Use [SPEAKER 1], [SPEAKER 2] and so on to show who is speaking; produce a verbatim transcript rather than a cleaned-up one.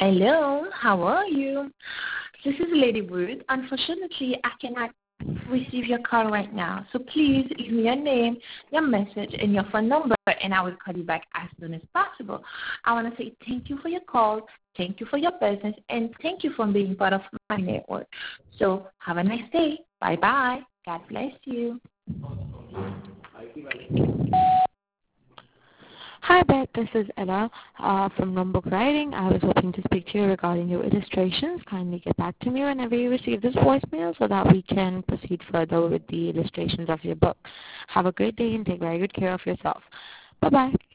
[SPEAKER 1] Hello, how are you? This is Lady Wood. Unfortunately, I cannot receive your call right now. So please leave me your name, your message, and your phone number, and I will call you back as soon as possible. I want to say thank you for your call, thank you for your presence, and thank you for being part of my network. So have a nice day. Bye-bye. God bless you.
[SPEAKER 2] Hi, Beth. This is Ella uh, from Lombok Writing. I was hoping to speak to you regarding your illustrations. Kindly get back to me whenever you receive this voicemail so that we can proceed further with the illustrations of your book. Have a great day and take very good care of yourself. Bye-bye.